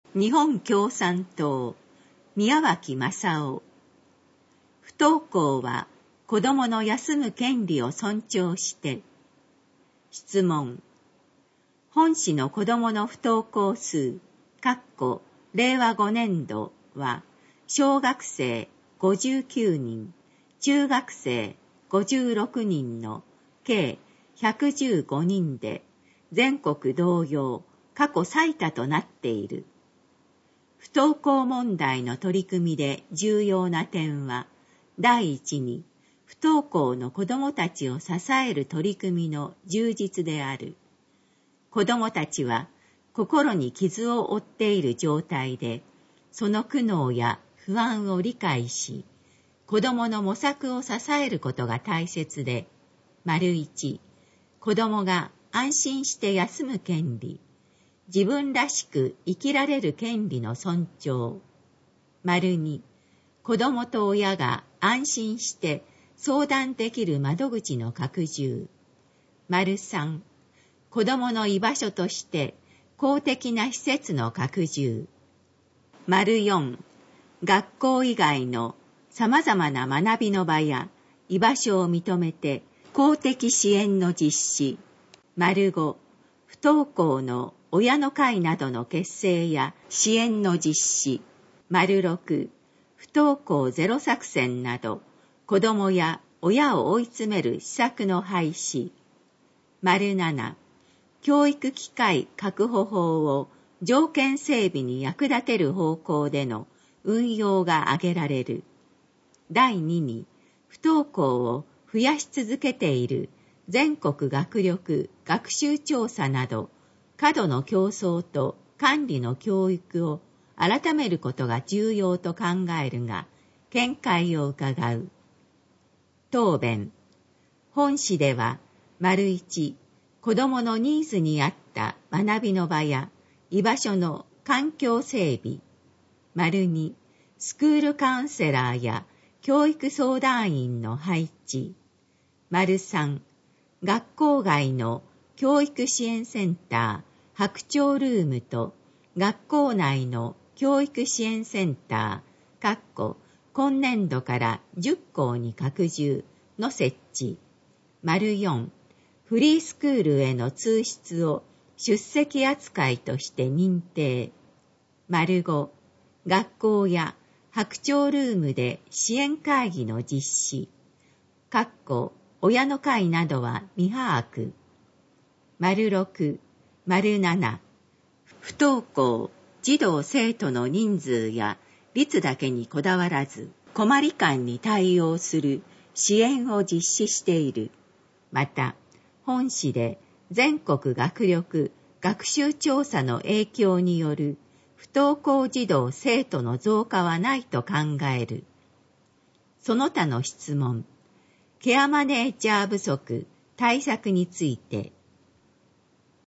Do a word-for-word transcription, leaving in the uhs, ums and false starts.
日本共産党宮脇正夫。不登校は子供の休む権利を尊重して。質問。本市の子供の不登校数、かっこれいわごねんどは、小学生ごじゅうきゅうにん、中学生ごじゅうろくにんの計ひゃくじゅうごにんで、全国同様過去最多となっている。不登校問題の取り組みで重要な点は、第一に、不登校の子どもたちを支える取り組みの充実である。子どもたちは心に傷を負っている状態で、その苦悩や不安を理解し、子どもの模索を支えることが大切で、丸一、子どもが安心して休む権利、自分らしく生きられる権利の尊重。丸二、子どもと親が安心して相談できる窓口の拡充。丸三、子どもの居場所として公的な施設の拡充。丸四、学校以外の様々な学びの場や居場所を認めて公的支援の実施。丸五、不登校の親の会などの結成や支援の実施。丸六、不登校ゼロ作戦など子どもや親を追い詰める施策の廃止。丸七、教育機会確保法を条件整備に役立てる方向での運用が挙げられる。第二に、不登校を増やし続けている全国学力学習調査など、過度の競争と管理の教育を改めることが重要と考えるが、見解を伺う。答弁。本市では、丸一、子どものニーズに合った学びの場や居場所の環境整備。丸二、スクールカウンセラーや教育相談員の配置。丸三、学校外の教育支援センター、白鳥ルームと学校内の教育支援センター、かっこ今年度からじゅっこうに拡充の設置。丸四、フリースクールへの通出を出席扱いとして認定。丸五、学校や白鳥ルームで支援会議の実施。かっこ親の会などは未把握。丸六、丸七、不登校児童生徒の人数や率だけにこだわらず、困り感に対応する支援を実施している。また、本市で全国学力学習調査の影響による不登校児童生徒の増加はないと考える。その他の質問、ケアマネージャー不足対策について、